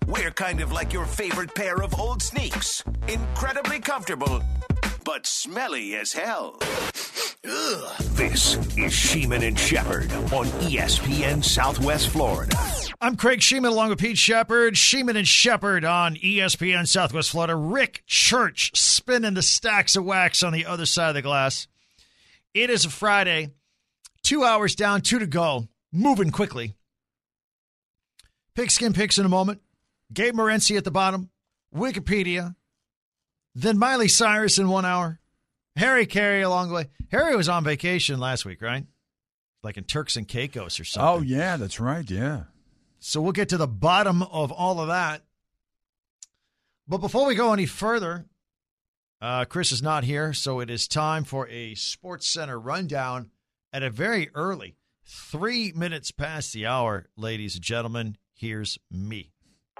We're kind of like your favorite pair of old sneaks. Incredibly comfortable, but smelly as hell. Ugh. This is Sheeman and Shepherd on ESPN Southwest Florida. I'm Craig Sheeman along with Pete Shepherd. Sheeman and Shepherd on ESPN Southwest Florida. Rick Church spinning the stacks of wax on the other side of the glass. It is a Friday. 2 hours down, 2 to go. Moving quickly. Pigskin Picks in a moment. Gabe Morency at the bottom. Wikipedia. Then Miley Cyrus in 1 hour. Harry Carey along the way. Harry was on vacation last week, right? Like in Turks and Caicos or something. Oh, yeah, that's right, yeah. So we'll get to the bottom of all of that. But before we go any further, Chris is not here, so it is time for a Sports Center rundown at a very early 3 minutes past the hour, ladies and gentlemen. Here's me.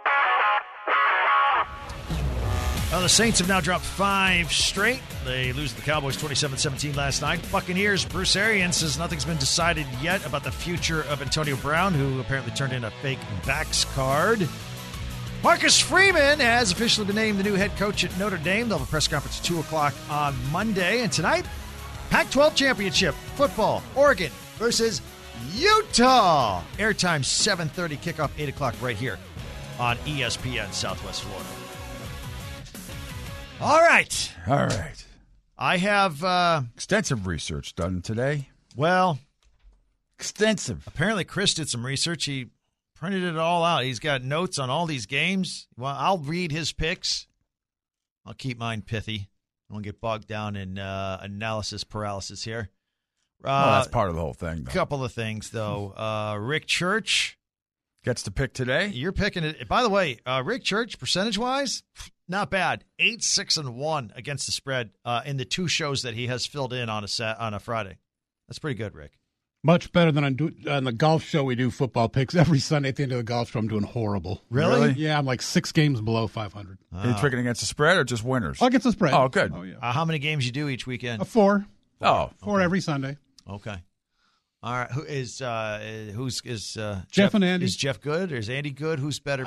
Well, the Saints have now dropped 5 straight. They lose to the Cowboys 27-17 last night. Buccaneers, Bruce Arians says nothing's been decided yet about the future of Antonio Brown, who apparently turned in a fake backs card. Marcus Freeman has officially been named the new head coach at Notre Dame. They'll have a press conference at 2 o'clock on Monday. And tonight, Pac-12 Championship football, Oregon versus Utah. Airtime 7:30, kickoff 8 o'clock right here on ESPN Southwest Florida. All right. I have extensive research done today. Well, extensive. Apparently, Chris did some research. He printed it all out. He's got notes on all these games. Well, I'll read his picks. I'll keep mine pithy. I won't get bogged down in analysis paralysis here. That's part of the whole thing, though. Couple of things, though. Rick Church gets to pick today. You're picking it. By the way, Rick Church, percentage-wise, not bad. 8-6-1 against the spread in the 2 shows that he has filled in on a Friday. That's pretty good, Rick. Much better than on the golf show. We do football picks every Sunday at the end of the golf show. I'm doing horrible. Really? Yeah, I'm like 6 games below 500. Are you picking against the spread or just winners? Against the spread. Oh, good. Oh, yeah. How many games you do each weekend? 4. Oh, 4 every Sunday. Okay. All right. Who's Jeff and Andy? Is Jeff good or is Andy good? Who's better?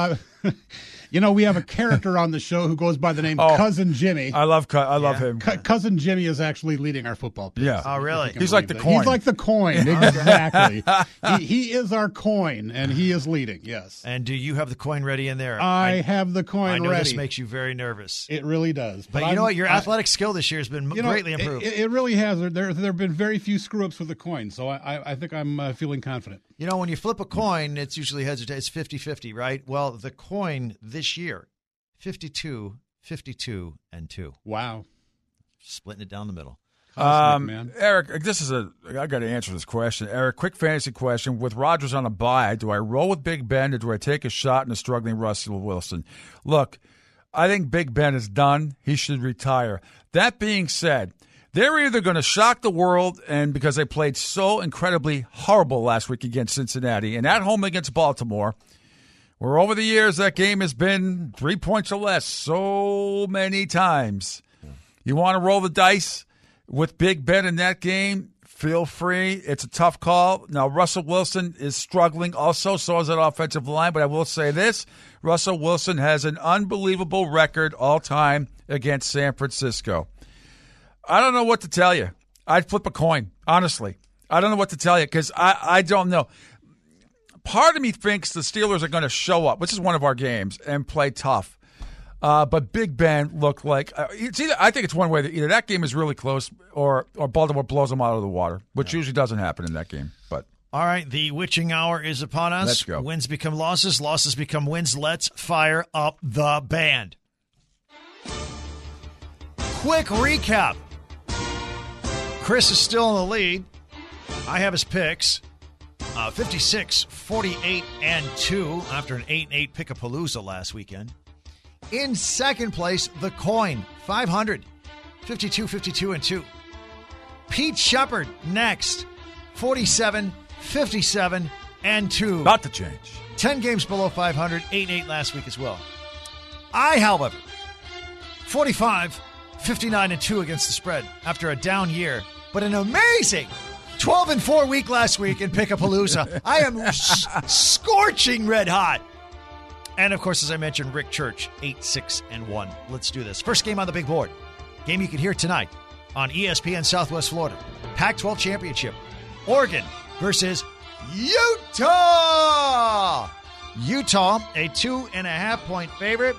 We have a character on the show who goes by the name Cousin Jimmy. I love him. Cousin Jimmy is actually leading our football picks. Yeah. Oh, really? He's like the coin. He's like the coin. Exactly. he is our coin, and he is leading, yes. And do you have the coin ready in there? I have the coin ready. I know this makes you very nervous. It really does. But you know what? Your athletic skill this year has been greatly improved. It really has. There have been very few screw-ups with the coin, so I think I'm feeling confident. When you flip a coin, it's usually heads or tails. It's 50-50, right? Well, the coin this year, 52, 52, and 2. Wow. Splitting it down the middle. Man. Eric, I got to answer this question. Eric, quick fantasy question. With Rodgers on a bye, do I roll with Big Ben or do I take a shot in a struggling Russell Wilson? Look, I think Big Ben is done. He should retire. That being said, they're either going to shock the world, and because they played so incredibly horrible last week against Cincinnati and at home against Baltimore, where over the years that game has been 3 points or less so many times. You want to roll the dice with Big Ben in that game? Feel free. It's a tough call. Now, Russell Wilson is struggling also, so is that offensive line, but I will say this. Russell Wilson has an unbelievable record all-time against San Francisco. I don't know what to tell you. I'd flip a coin, honestly. I don't know what to tell you because I don't know. Part of me thinks the Steelers are going to show up, which is one of our games, and play tough. But Big Ben looked like I think it's one way that either that game is really close or Baltimore blows them out of the water, which usually doesn't happen in that game. But all right, the witching hour is upon us. Let's go. Wins become losses, losses become wins. Let's fire up the band. Quick recap. Chris is still in the lead. I have his picks. 56, 48, and 2 after an 8-8 Pickapalooza last weekend. In second place, the coin, 500, 52, 52, and 2. Pete Shepherd next, 47, 57, and 2. About to change. 10 games below 500, 8-8 last week as well. I, however, 45, 59, and 2 against the spread after a down year, but an amazing 12-4 week last week in Pickapalooza. I am scorching red hot. And, of course, as I mentioned, Rick Church, 8-6-1. Let's do this. First game on the big board. Game you can hear tonight on ESPN Southwest Florida. Pac-12 Championship. Oregon versus Utah. Utah, a 2.5-point favorite.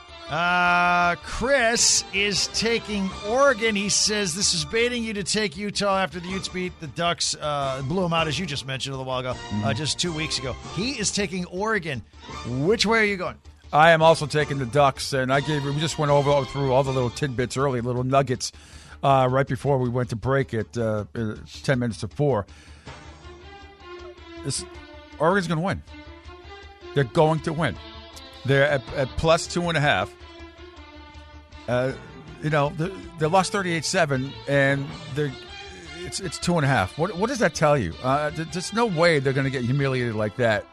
Chris is taking Oregon. He says this is baiting you to take Utah after the Utes beat the Ducks, blew them out, as you just mentioned a little while ago, just 2 weeks ago. He is taking Oregon. Which way are you going? I am also taking the Ducks, and we just went through all the little tidbits early, little nuggets, right before we went to break at 10 minutes to 4. Oregon's going to win. They're going to win. They're at plus 2.5. They lost 38-7, and it's 2.5. What does that tell you? There's no way they're going to get humiliated like that.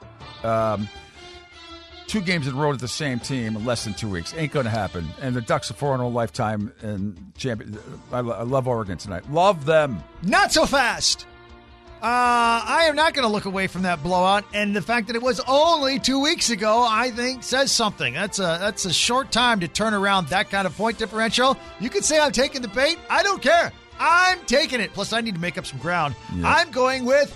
2 games in a row with the same team in less than 2 weeks. Ain't going to happen. And the Ducks are 4-0 lifetime and champion. I love Oregon tonight. Love them. Not so fast. I am not going to look away from that blowout, and the fact that it was only 2 weeks ago, I think, says something. That's a short time to turn around that kind of point differential. You could say I'm taking the bait. I don't care. I'm taking it. Plus, I need to make up some ground. Yeah. I'm going with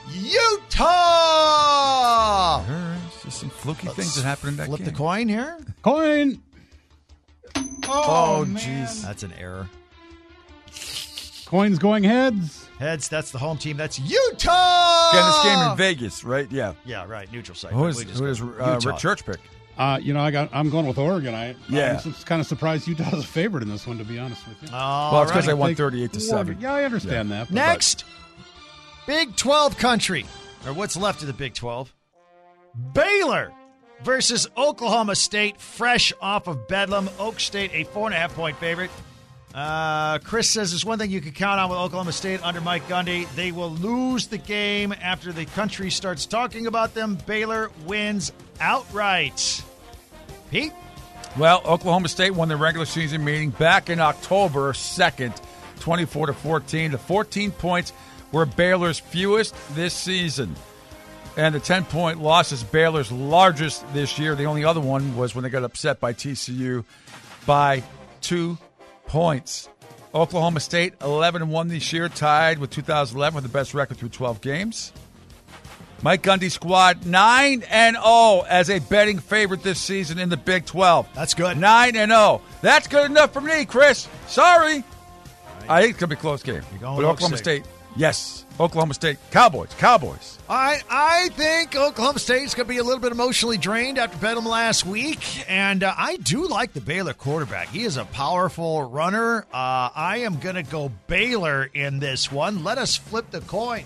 Utah. There's just some fluky things that happen in that game. Flip the coin here. Coin. Oh, jeez. That's an error. Coin's going heads. Heads, that's the home team. That's Utah! Again, this game in Vegas, right? Yeah. Yeah, right. Neutral site. Who does Rick Church pick? I'm going with Oregon. I'm kind of surprised Utah's a favorite in this one, to be honest with you. Well, it's because they won 38-7. Yeah, I understand that. Next, Big 12 country, or what's left of the Big 12. Baylor versus Oklahoma State, fresh off of Bedlam. Oak State, a 4.5-point favorite. Chris says there's one thing you can count on with Oklahoma State under Mike Gundy. They will lose the game after the country starts talking about them. Baylor wins outright. Pete? Well, Oklahoma State won their regular season meeting back in October 2nd, 24-14. The 14 points were Baylor's fewest this season. And the 10-point loss is Baylor's largest this year. The only other one was when they got upset by TCU by 2 points. Oklahoma State 11-1 this year, tied with 2011 with the best record through 12 games. Mike Gundy's squad 9-0 as a betting favorite this season in the Big 12. That's good. 9-0. That's good enough for me, Chris. Sorry. Right. I think it's going to be a close game. You're going but with Oklahoma State. Yes. Oklahoma State. Cowboys. I think Oklahoma State's going to be a little bit emotionally drained after Bedlam last week, and I do like the Baylor quarterback. He is a powerful runner. I am going to go Baylor in this one. Let us flip the coin.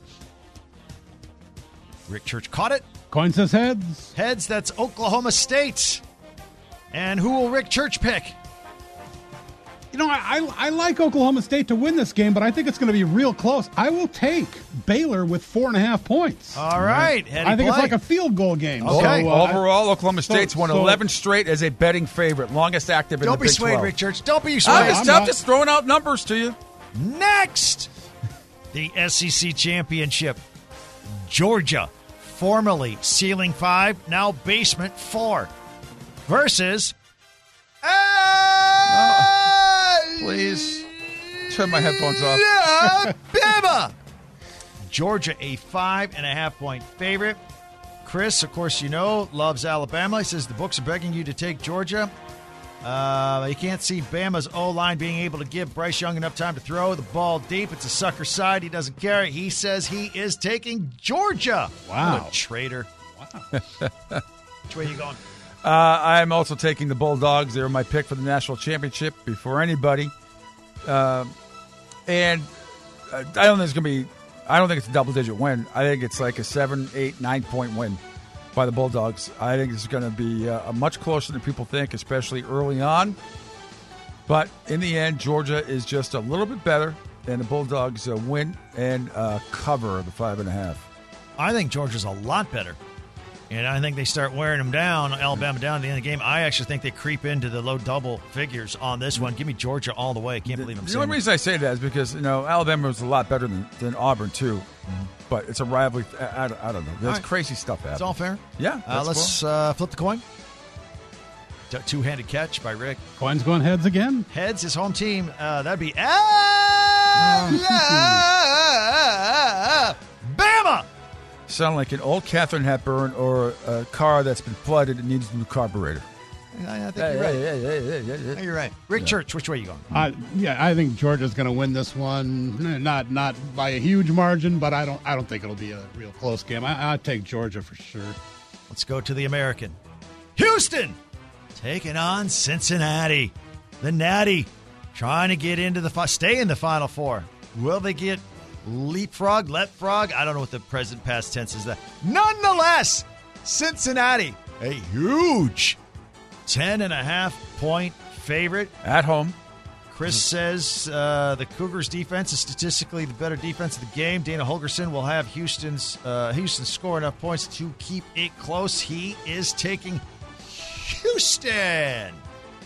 Rick Church caught it. Coin says heads. Heads, that's Oklahoma State. And who will Rick Church pick? You know, I like Oklahoma State to win this game, but I think it's going to be real close. I will take Baylor with 4.5 points. All right. I think it's like a field goal game. Okay. So, overall, Oklahoma State's won 11 straight as a betting favorite, longest active in the Big 12. Don't be swayed, Rick Church. Don't be swayed. I'm just throwing out numbers to you. Next, the SEC Championship. Georgia, formerly Ceiling 5, now Basement 4, versus... Please turn my headphones off. Alabama. Georgia, a 5.5-point favorite. Chris, of course, loves Alabama. He says the books are begging you to take Georgia. You can't see Bama's O-line being able to give Bryce Young enough time to throw the ball deep. It's a sucker side. He doesn't care. He says he is taking Georgia. Wow. What a traitor. Wow. Which way are you going? I'm also taking the Bulldogs. They were my pick for the national championship before anybody. And I don't think it's a double-digit win. I think it's like a 7, 8, 9-point win by the Bulldogs. I think it's going to be much closer than people think, especially early on. But in the end, Georgia is just a little bit better, and the Bulldogs win and cover the 5.5. I think Georgia's a lot better. And I think they start wearing them down, Alabama down at the end of the game. I actually think they creep into the low double figures on this one. Give me Georgia all the way. I can't believe I'm saying that. The only reason I say that is because, Alabama was a lot better than Auburn, too. Mm-hmm. But it's a rivalry. I don't know. There's crazy stuff happening. It's all fair? Yeah. Let's flip the coin. two-handed catch by Rick. Coin's going heads again. Heads, his home team. That'd be Alabama. Sound like an old Katharine Hepburn or a car that's been flooded and needs a new carburetor. I think you're right. Yeah, you're right. Rick Church, which way are you going? I think Georgia's going to win this one. Not by a huge margin, but I don't think it'll be a real close game. I'll take Georgia for sure. Let's go to the American. Houston taking on Cincinnati. The Natty trying to get into stay in the Final Four. Will they get leapfrog? I don't know what the present past tense is. That nonetheless, Cincinnati, a huge 10.5-point favorite at home. Chris says the Cougars' defense is statistically the better defense of the game. Dana Holgerson will have Houston score enough points to keep it close. He is taking Houston.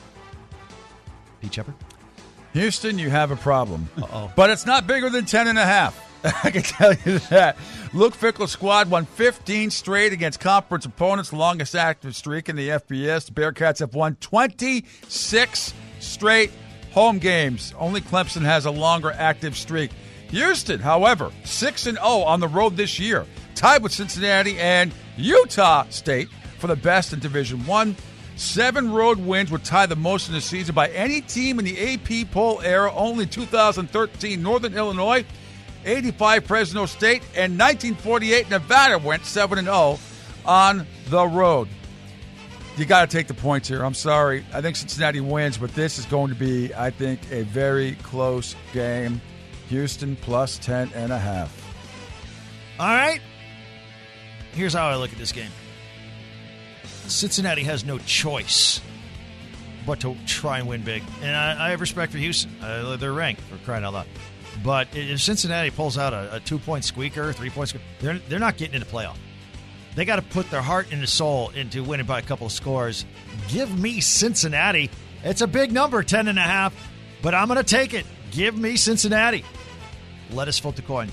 Pete Shepard? Houston, you have a problem. Uh-oh. But it's not bigger than 10.5. I can tell you that. Luke Fickell's squad won 15 straight against conference opponents, the longest active streak in the FBS. The Bearcats have won 26 straight home games. Only Clemson has a longer active streak. Houston, however, 6-0 on the road this year, tied with Cincinnati and Utah State for the best in Division I. 7 road wins would tie the most in the season by any team in the AP poll era. Only 2013 Northern Illinois, 85 Fresno State, and 1948 Nevada went 7-0 on the road. You got to take the points here. I'm sorry. I think Cincinnati wins, but this is going to be, I think, a very close game. Houston plus 10.5. All right. Here's how I look at this game. Cincinnati has no choice but to try and win big. And I have respect for Houston. They're ranked, for crying out loud. But if Cincinnati pulls out a 2-point squeaker, 3-point squeaker, they're not getting into playoff. They got to put their heart and soul into winning by a couple of scores. Give me Cincinnati. It's a big number, 10.5, but I'm going to take it. Give me Cincinnati. Let us flip the coin.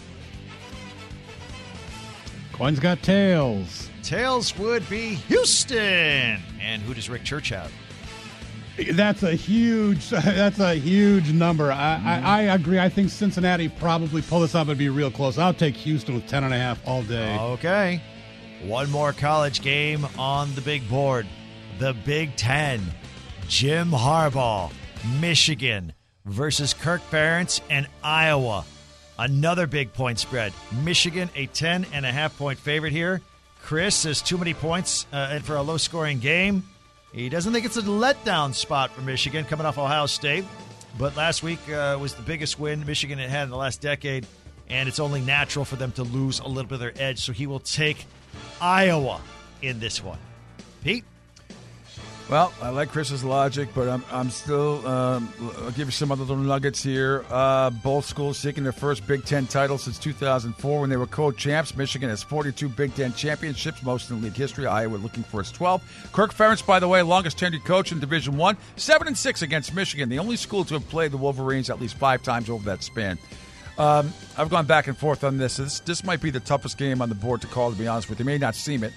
Coin's got tails. Tails would be Houston. And who does Rick Church have? That's a huge number. I agree. I think Cincinnati probably pull this up and be real close. I'll take Houston with 10.5 all day. Okay. One more college game on the big board. The Big Ten. Jim Harbaugh, Michigan versus Kirk Ferentz and Iowa. Another big point spread. Michigan, a 10.5-point favorite here. Chris says too many points for a low-scoring game. He doesn't think it's a letdown spot for Michigan coming off Ohio State. But last week was the biggest win Michigan had in the last decade, and it's only natural for them to lose a little bit of their edge. So he will take Iowa in this one. Pete? Well, I like Chris's logic, but I'm still I'll give you some other little nuggets here. Both schools seeking their first Big Ten title since 2004 when they were co-champs. Michigan has 42 Big Ten championships, most in league history. Iowa looking for its 12th. Kirk Ferentz, by the way, longest tenured coach in Division I, 7-6 against Michigan, the only school to have played the Wolverines at least 5 times over that span. I've gone back and forth on this. This might be the toughest game on the board to call, to be honest with you. You may not seem it.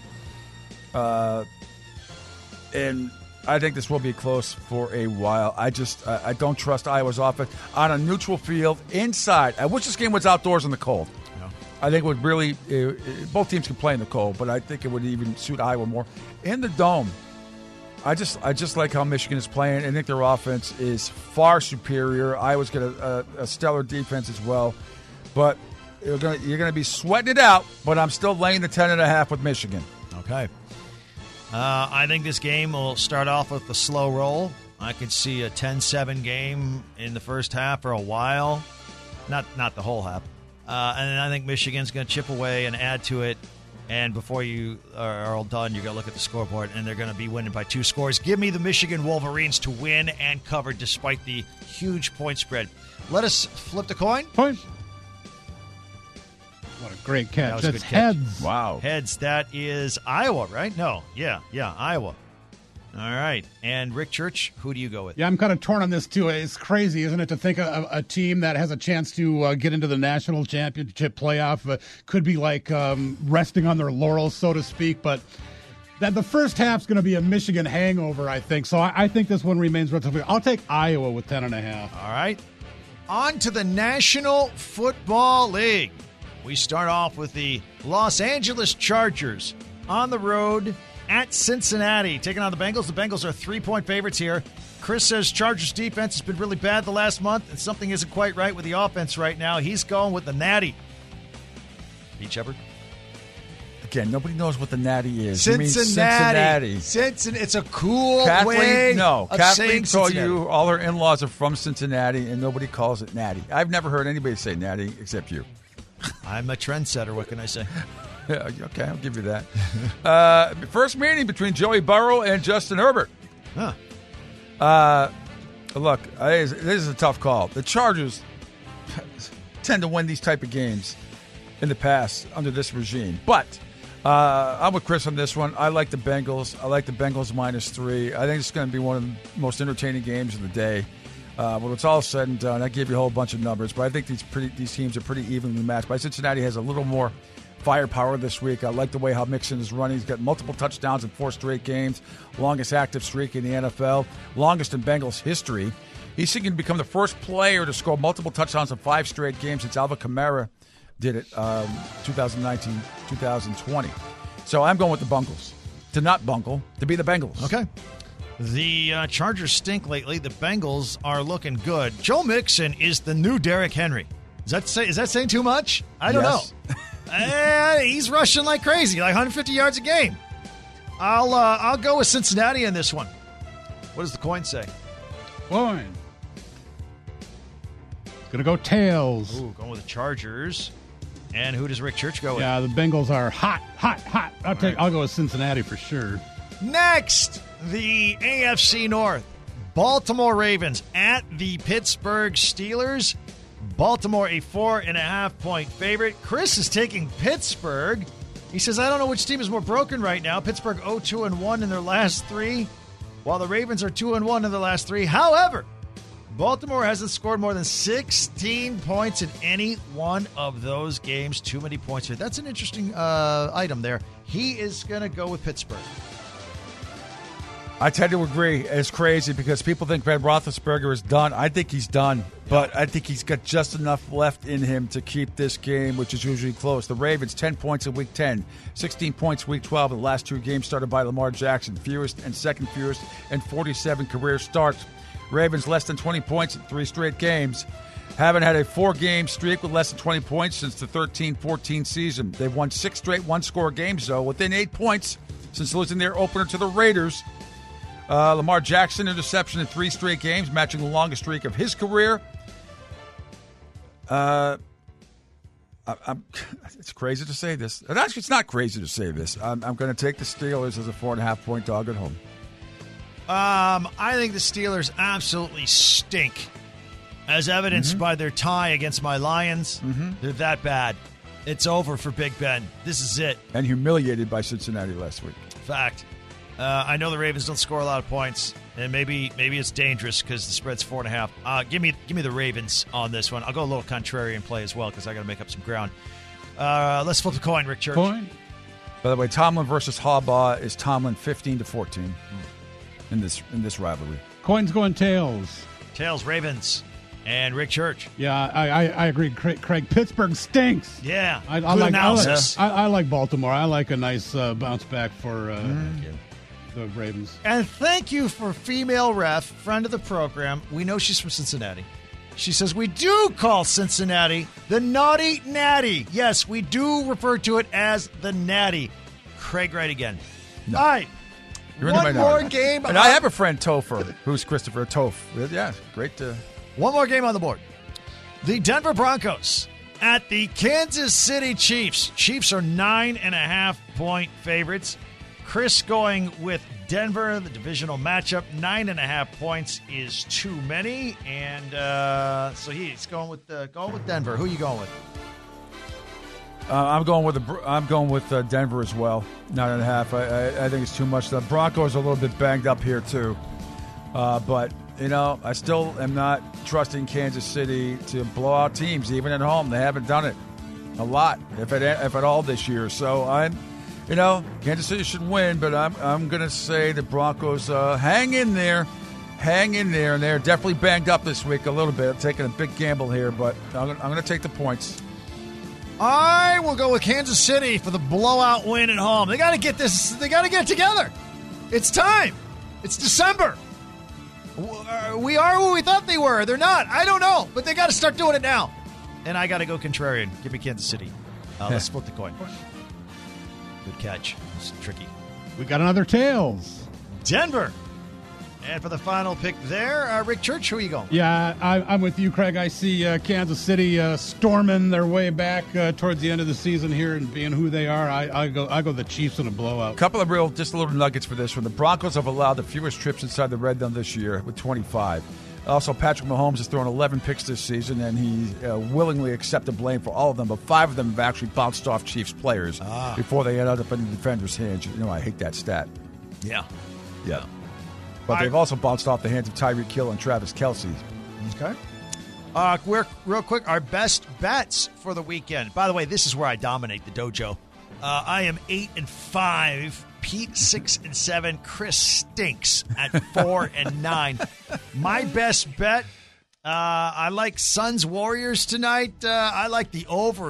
And I think this will be close for a while. I don't trust Iowa's offense on a neutral field inside. I wish this game was outdoors in the cold. Yeah. I think it would really both teams can play in the cold, but I think it would even suit Iowa more in the dome. I just like how Michigan is playing. I think their offense is far superior. Iowa's got a stellar defense as well, but you're gonna be sweating it out. But I'm still laying the 10.5 with Michigan. Okay. I think this game will start off with a slow roll. I could see a 10-7 game in the first half for a while. Not the whole half. And then I think Michigan's going to chip away and add to it. And before you are all done, you're going to look at the scoreboard, and they're going to be winning by 2 scores. Give me the Michigan Wolverines to win and cover despite the huge point spread. Let us flip the coin. Point. What a great catch. That was a That's good catch. heads. Wow. Heads, that is Iowa, right? No. Yeah, Iowa. All right. And Rick Church, who do you go with? Yeah, I'm kind of torn on this, too. It's crazy, isn't it, to think of a team that has a chance to get into the national championship playoff could be like resting on their laurels, so to speak. But that the first half's going to be a Michigan hangover, I think. So I think this one remains relatively. I'll take Iowa with 10.5. All right. On to the National Football League. We start off with the Los Angeles Chargers on the road at Cincinnati, taking on the Bengals. The Bengals are 3-point favorites here. Chris says Chargers defense has been really bad the last month, and something isn't quite right with the offense right now. He's going with the Natty. Pete Shepard? Again, nobody knows what the Natty is. Cincinnati. It's a cool way of Kathleen saying told Cincinnati. you all her in-laws are from Cincinnati, and nobody calls it Natty. I've never heard anybody say Natty except you. I'm a trendsetter. What can I say? Yeah, okay, I'll give you that. First meeting between Joey Burrow and Justin Herbert. Huh. Look, this is a tough call. The Chargers tend to win these type of games in the past under this regime. But I'm with Chris on this one. I like the Bengals. I like the Bengals -3. I think it's going to be one of the most entertaining games of the day. When it's all said and done, I gave you a whole bunch of numbers, but I think these teams are pretty evenly matched. But Cincinnati has a little more firepower this week. I like the way how Mixon is running. He's got multiple touchdowns in 4 straight games, longest active streak in the NFL, longest in Bengals history. He's seeking to become the first player to score multiple touchdowns in 5 straight games since Alvin Kamara did it 2019, 2020. So I'm going with the Bengals. To not bungle, to be the Bengals. Okay. The Chargers stink lately. The Bengals are looking good. Joe Mixon is the new Derrick Henry. Is that saying too much? I don't know. He's rushing like crazy, like 150 yards a game. I'll go with Cincinnati in this one. What does the coin say? Coin. Gonna go tails. Ooh, going with the Chargers. And who does Rick Church go with? Yeah, the Bengals are hot. I'll go with Cincinnati for sure. Next, the AFC North. Baltimore Ravens at the Pittsburgh Steelers. Baltimore a 4.5-point favorite. Chris is taking Pittsburgh. He says, I don't know which team is more broken right now. Pittsburgh 0-2-1 in their last 3, while the Ravens are 2-1 in their last 3. However, Baltimore hasn't scored more than 16 points in any one of those games. Too many points here. That's an interesting item there. He is going to go with Pittsburgh. I tend to agree. It's crazy because people think Ben Roethlisberger is done. I think he's done, but I think he's got just enough left in him to keep this game, which is usually close. The Ravens, 10 points in Week 10, 16 points Week 12 in the last 2 games started by Lamar Jackson, fewest and second fewest, and 47 career starts. Ravens less than 20 points in 3 straight games. Haven't had a 4-game streak with less than 20 points since the 13-14 season. They've won 6 straight one-score games, though, within 8 points since losing their opener to the Raiders. Lamar Jackson interception in 3 straight games, matching the longest streak of his career. It's crazy to say this. And actually, it's not crazy to say this. I'm going to take the Steelers as a 4.5-point dog at home. I think the Steelers absolutely stink, as evidenced by their tie against my Lions. They're that bad. It's over for Big Ben. This is it. And humiliated by Cincinnati last week. Fact. I know the Ravens don't score a lot of points, and maybe it's dangerous because the spread's 4.5. Give me the Ravens on this one. I'll go a little contrarian play as well because I got to make up some ground. Let's flip the coin, Rick Church. Coin. By the way, Tomlin versus Harbaugh is Tomlin 15-14 in this rivalry. Coin's going tails. Tails, Ravens, and Rick Church. Yeah, I agree. Craig, Pittsburgh stinks. Yeah, I good analysis. I like Baltimore. I like a nice bounce back for the Ravens. And thank you for female ref, friend of the program. We know she's from Cincinnati. She says, we do call Cincinnati the Naughty Natty. Yes, we do refer to it as the Natty. Craig, right again. No. All right. One more game. And I have a friend, Topher, who's Christopher Toph. Yeah, great. One more game on the board. The Denver Broncos at the Kansas City Chiefs. Chiefs are 9.5-point favorites. Chris going with Denver, the divisional matchup. 9.5 points is too many, and so he's going with Denver. Who are you going with? I'm going with Denver as well. 9.5. I think it's too much. The Broncos are a little bit banged up here too, but I still am not trusting Kansas City to blow out teams even at home. They haven't done it a lot, if at all, this year. So Kansas City should win, but I'm going to say the Broncos hang in there. Hang in there, and they're definitely banged up this week a little bit. I'm taking a big gamble here, but I'm going to take the points. I will go with Kansas City for the blowout win at home. They got to get this. They got to get it together. It's time. It's December. We are who we thought they were. They're not. I don't know, but they got to start doing it now. And I got to go contrarian. Give me Kansas City. Let's flip the coin. Good catch. It's tricky. We got another tails. Denver. And for the final pick there, Rick Church, who are you going? Yeah, I'm with you, Craig. I see Kansas City storming their way back towards the end of the season here and being who they are. I go the Chiefs in a blowout. Couple of just little nuggets for this one. The Broncos have allowed the fewest trips inside the red zone this year with 25. Also, Patrick Mahomes has thrown 11 picks this season, and he willingly accepted blame for all of them, but 5 of them have actually bounced off Chiefs players before they ended up in the defender's hands. I hate that stat. Yeah. But they've also bounced off the hands of Tyreek Hill and Travis Kelce. Okay. Real quick, our best bets for the weekend. By the way, this is where I dominate the dojo. I am 8-5. Pete 6-7. Chris stinks at 4-9. My best bet. I like Suns Warriors tonight. I like the over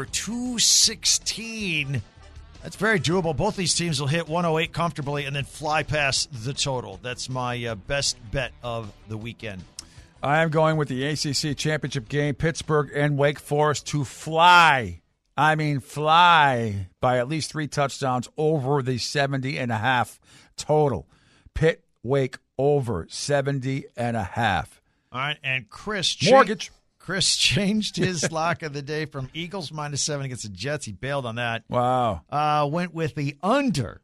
216. That's very doable. Both these teams will hit 108 comfortably and then fly past the total. That's my best bet of the weekend. I am going with the ACC championship game, Pittsburgh and Wake Forest to fly. I mean fly by at least 3 touchdowns over the 70.5 total. Pitt, Wake over 70.5. All right, and Chris changed his lock of the day from Eagles -7 against the Jets. He bailed on that. Wow. Went with the under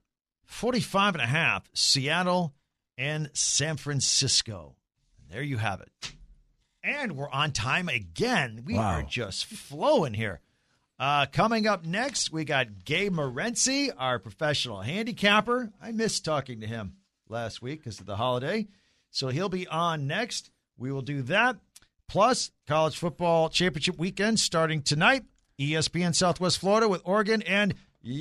45.5, Seattle and San Francisco. And there you have it. And we're on time again. We are just flowing here. Coming up next, we got Gabe Morency, our professional handicapper. I missed talking to him last week because of the holiday. So he'll be on next. We will do that. Plus, college football championship weekend starting tonight. ESPN Southwest Florida with Oregon and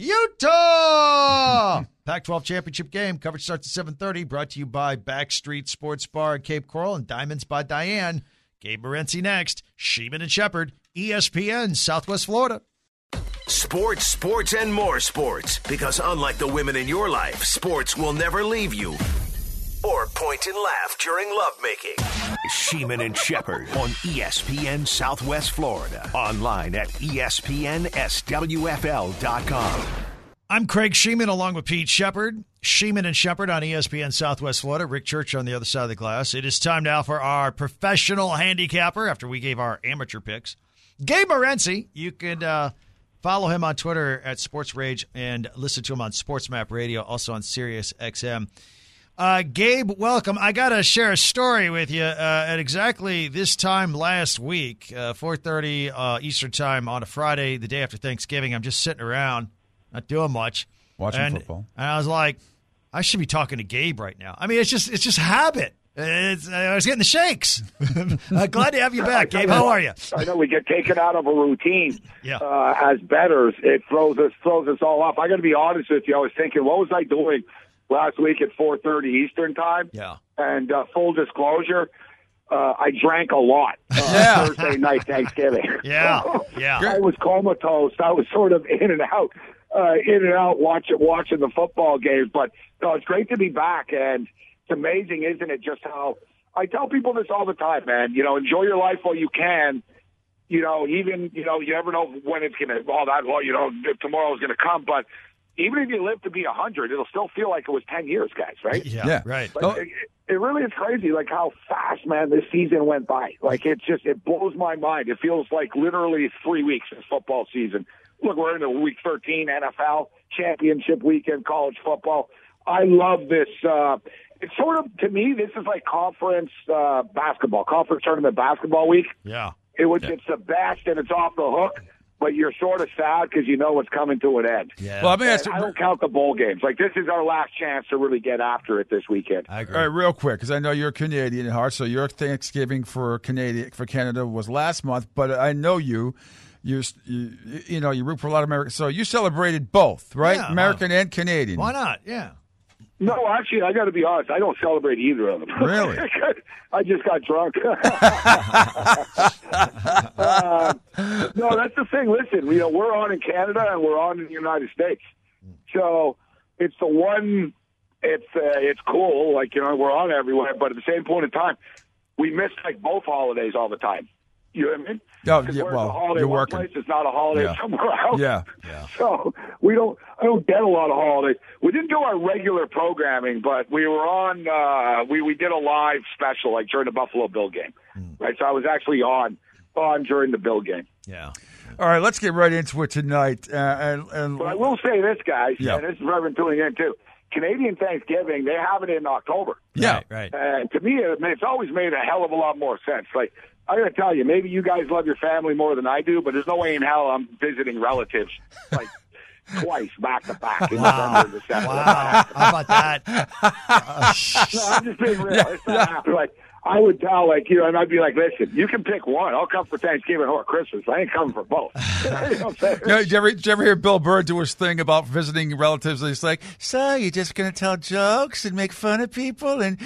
Utah. Pac-12 championship game. Coverage starts at 7:30. Brought to you by Backstreet Sports Bar in Cape Coral and Diamonds by Diane. Gabe Morency next. Sheeman and Shepherd. ESPN Southwest Florida. Sports, and more sports. Because unlike the women in your life, sports will never leave you or point and laugh during lovemaking. Sheeman and Shepherd on ESPN Southwest Florida. Online at ESPNSWFL.com. I'm Craig Sheeman along with Pete Shepherd. Sheeman and Shepherd on ESPN Southwest Florida. Rick Church on the other side of the glass. It is time now for our professional handicapper after we gave our amateur picks. Gabe Morency. You can follow him on Twitter at Sports Rage and listen to him on Sports Map Radio, also on Sirius XM. Gabe, welcome. I got to share a story with you. At exactly this time last week, 4:30 Eastern time on a Friday, the day after Thanksgiving, I'm just sitting around, not doing much. Watching football. And I was like, I should be talking to Gabe right now. I mean, it's just habit. I was getting the shakes. Glad to have you back, Gabe. How are you? I know we get taken out of a routine as bettors. It throws us all off. I got to be honest with you. I was thinking, what was I doing last week at 4:30 Eastern time? Yeah. And full disclosure, I drank a lot Thursday night Thanksgiving. Yeah. I was comatose. I was sort of in and out watching the football games. But no, it's great to be back, and it's amazing, isn't it, just how I tell people this all the time, man. Enjoy your life while you can. You never know when it's going to, if tomorrow's going to come. But even if you live to be 100, it'll still feel like it was 10 years, guys, right? Yeah. Right. It really is crazy, like how fast, man, this season went by. Like, it blows my mind. It feels like literally 3 weeks this football season. Look, we're into week 13, NFL, championship weekend, college football. I love this. It's sort of, to me, this is like conference basketball, conference tournament basketball week. Yeah. It's the best, and it's off the hook, but you're sort of sad because you know it's coming to an end. Yeah. Well, I don't count the bowl games. Like, this is our last chance to really get after it this weekend. I agree. All right, real quick, because I know you're Canadian at heart, so your Thanksgiving for Canada was last month, but I know you. you root for a lot of Americans. So you celebrated both, right? Yeah, American and Canadian. Why not? Yeah. No, actually, I got to be honest. I don't celebrate either of them. Really? I just got drunk. No, that's the thing. Listen, we're on in Canada and we're on in the United States. So it's the one. It's cool. Like, we're on everywhere, but at the same point in time, we miss like both holidays all the time. You know what I mean? Oh, Because yeah, where's well, the holiday you're one working. place, it's not a holiday Yeah. somewhere else. Yeah. So I don't get a lot of holidays. We didn't do our regular programming, but we were on. We did a live special like during the Buffalo Bill game, right? So I was actually on during the Bill game. Yeah. All right, let's get right into it tonight. And But I will say this, guys, Yeah. and this is Reverend tuning in too. Canadian Thanksgiving, they have it in October. yeah, Right. And to me, it's always made a hell of a lot more sense. Like, I got to tell you, maybe you guys love your family more than I do, but there's no way in hell I'm visiting relatives like twice back to back in November and December. Wow. How about that? No, I'm just being real. It's not happening. Like, I would tell, and I'd be like, listen, you can pick one. I'll come for Thanksgiving or Christmas. I ain't coming for both. You know what I'm saying? Did you ever hear Bill Burr do his thing about visiting relatives? He's like, so you're just going to tell jokes and make fun of people? And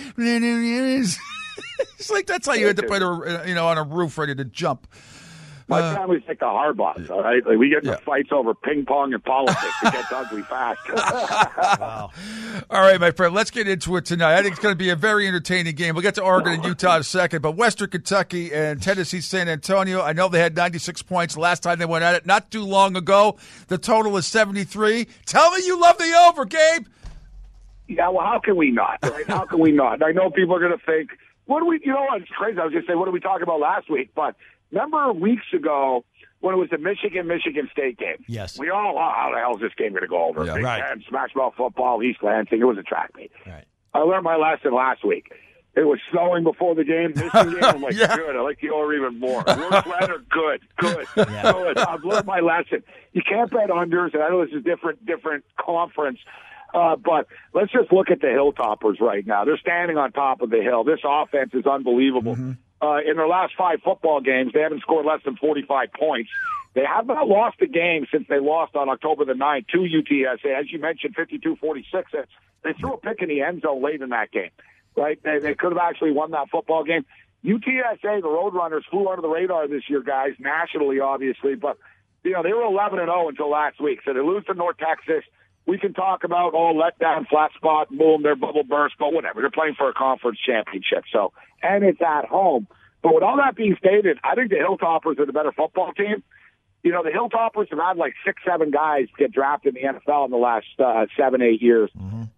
it's like, that's how you end up on a roof ready to jump. My family's like the Harbaughs, all right? Like, we get into fights over ping pong and politics. It gets ugly fast. Wow. All right, my friend, let's get into it tonight. I think it's going to be a very entertaining game. We'll get to Oregon and Utah in a second, but Western Kentucky and Tennessee San Antonio, I know they had 96 points last time they went at it, not too long ago. The total is 73. Tell me you love the over, Gabe. Yeah, well, how can we not, right? How can we not? I know people are going to think, it's crazy. I was going to say, what did we talk about last week? But remember weeks ago when it was the Michigan State game? Yes. We all, how the hell is this game going to go over? Yeah, Big right. Ten, smash mouth football, East Lansing. It was a track meet. Right. I learned my lesson last week. It was snowing before the game. Michigan game, I'm like, Yeah. good. I like the over even more. Worse weather, good. Good. I've learned my lesson. You can't bet unders, and I know this is different conference. But let's just look at the Hilltoppers right now. They're standing on top of the hill. This offense is unbelievable. In their last 5 football games, they haven't scored less than 45 points. They have not lost a game since they lost on October the 9th to UTSA. As you mentioned, 52-46. They threw a pick in the end zone late in that game, right? They could have actually won that football game. UTSA, the Roadrunners, flew under the radar this year, guys, nationally, obviously. But, they were 11-0 until last week. So they lose to North Texas. We can talk about, letdown, flat spot, boom, their bubble burst, but whatever. They're playing for a conference championship, and it's at home. But with all that being stated, I think the Hilltoppers are the better football team. The Hilltoppers have had like 6-7 guys get drafted in the NFL in the last 7-8 years.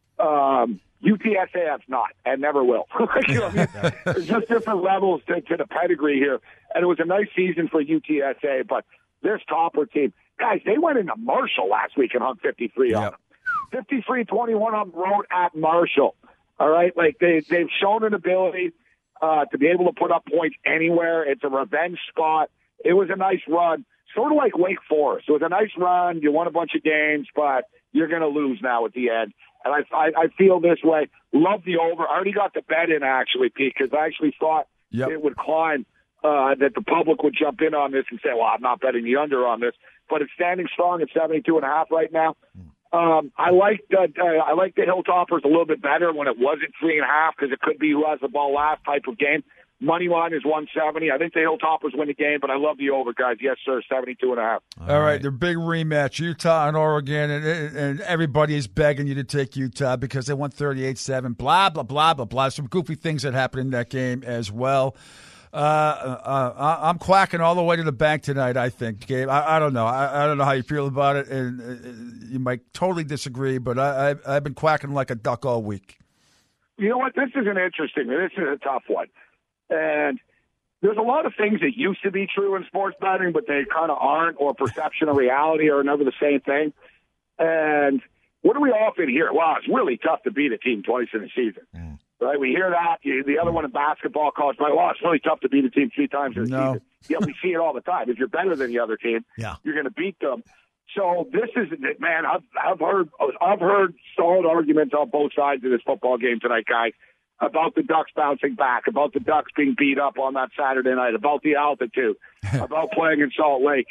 UTSA has not and never will. There's just different levels to the pedigree here. And it was a nice season for UTSA, but this Topper team, guys, they went into Marshall last week and hung 53 on them. 53-21 on the road at Marshall. All right? Like, they've shown an ability to be able to put up points anywhere. It's a revenge spot. It was a nice run, sort of like Wake Forest. It was a nice run. You won a bunch of games, but you're going to lose now at the end. And I feel this way. Love the over. I already got the bet in, actually, Pete, because I actually thought it would climb, that the public would jump in on this and say, well, I'm not betting the under on this. But it's standing strong at 72.5 right now. I like the Hilltoppers a little bit better when it wasn't 3.5 because it could be who has the ball last type of game. Money line is 170. I think the Hilltoppers win the game, but I love the over, guys. Yes, sir, 72.5. All right, the big rematch, Utah and Oregon, and everybody is begging you to take Utah because they won 38-7, blah, blah, blah, blah, blah. Some goofy things that happened in that game as well. I'm quacking all the way to the bank tonight, I think, Gabe. I don't know. I don't know how you feel about it, and you might totally disagree, but I've been quacking like a duck all week. You know what? This is a tough one. And there's a lot of things that used to be true in sports betting, but they kind of aren't, or perception of reality are never the same thing. And what do we often hear? Well, it's really tough to beat a team twice in a season. Right? We hear that. The other one in basketball, college, well, it's really tough to beat a team 3 times in a season. Yeah, we see it all the time. If you're better than the other team, you're going to beat them. So this is, man, I've heard solid arguments on both sides of this football game tonight, guys, about the Ducks bouncing back, about the Ducks being beat up on that Saturday night, about the altitude, about playing in Salt Lake.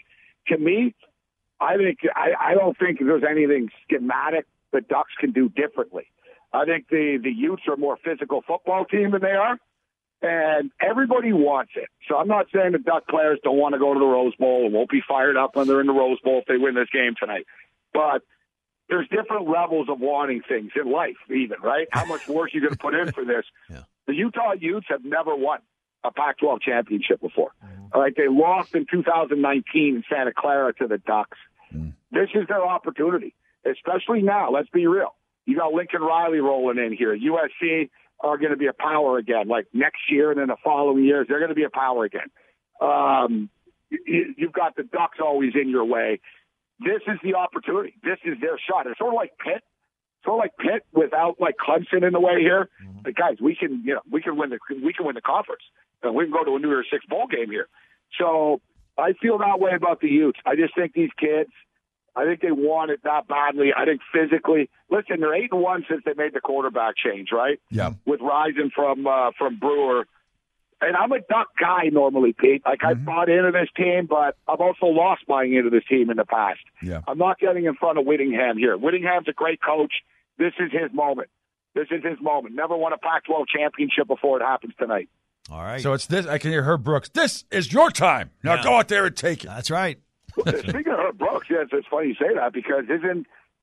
to me, I don't think there's anything schematic the Ducks can do differently. I think the Utes are a more physical football team than they are, and everybody wants it. So I'm not saying the Duck players don't want to go to the Rose Bowl and won't be fired up when they're in the Rose Bowl if they win this game tonight. But there's different levels of wanting things in life, even, right? How much work you going to put in for this? Yeah. The Utah Utes have never won a Pac-12 championship before. All right, they lost in 2019 in Santa Clara to the Ducks. This is their opportunity, especially now. Let's be real. You got Lincoln Riley rolling in here. USC are going to be a power again, like next year and then the following years. They're going to be a power again. You've got the Ducks always in your way. This is the opportunity. This is their shot. It's sort of like Pitt without like Clemson in the way here. But guys, we can win the conference. And we can go to a New Year's Six bowl game here. So I feel that way about the Utes. I just think these kids, I think they want it that badly. I think physically, listen, they're 8-1 since they made the quarterback change, right? Yeah. With Rising from Brewer. And I'm a Duck guy normally, Pete. Like, I bought into this team, but I've also lost buying into this team in the past. Yeah. I'm not getting in front of Whittingham here. Whittingham's a great coach. This is his moment. Never won a Pac-12 championship before it happens tonight. All right. So it's this. I can hear Herb Brooks. This is your time. Now go out there and take it. That's right. Speaking of Herb Brooks, yes, it's funny you say that because isn't